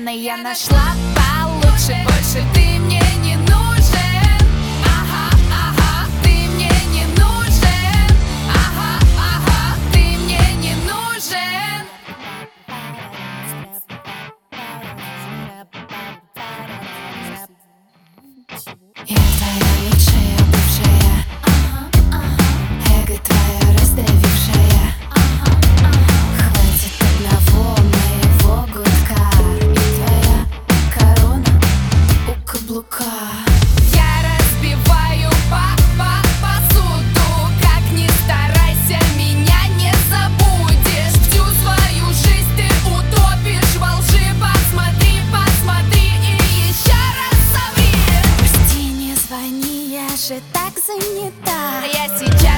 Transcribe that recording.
замены я нашла получше. Больше ты мне не нужен. Ага, ага, ты мне не нужен. Ага, ага, ты мне не нужен. Я твоя лучшая бывшая. Эго твое раздавившее. Хватит одного моего гудка, и твоя корона у каблука. Я разбиваю посуду. Как ни старайся, меня не забудешь. Всю свою жизнь ты утопишь во лжи. Посмотри, посмотри и еще раз соври. Прости, не звони, я же так занята. Я сейчас